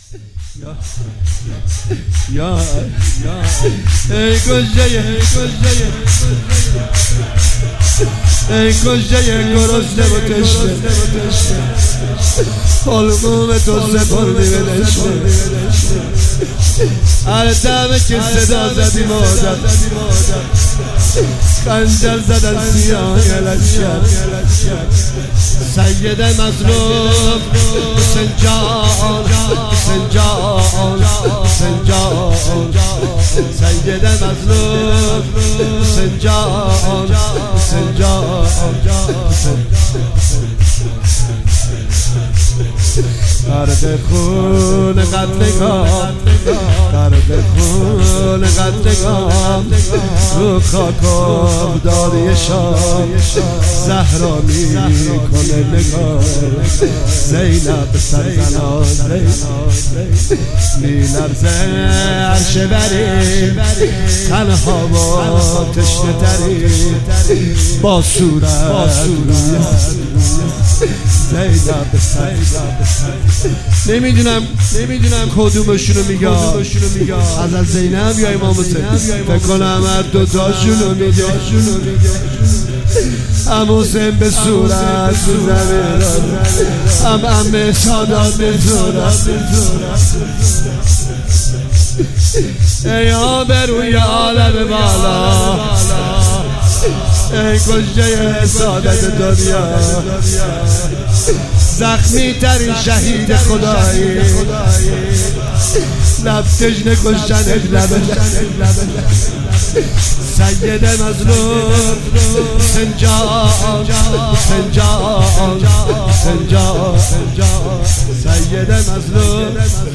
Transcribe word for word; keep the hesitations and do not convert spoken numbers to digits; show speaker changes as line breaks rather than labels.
یا یا ای کجه ای کجه ای کجه گرسنه و تشنه حلقوم تو سپردی به دشنه هر دمه که صدا زدی مادر خنجر زدن سیاه لشکر سید مظلوم حسین جان حسین جان حسین جان سید مظلوم حسین جان حسین جان درد خون قتلگاه درد خون قتلگاه رو خاکم داری شام زهرا میکنه نگاه زینب سرزنان میلرزه عرش بری تنها و تشنه تری با صورت زینب نمیدونم نمیدونم کدومشونو میگه از زینب یا امام حسین فکر کنم هر دوتاشونو میگه هم حسین به صورت زمین هم امه سادات به صورت ای آبروی عالم بالا ای کجه سادت دنیا زخمی ترین شهید خدایی لب تشنه کشتن لبه سید مظلوم حسین جان حسین جان حسین جان سید مظلوم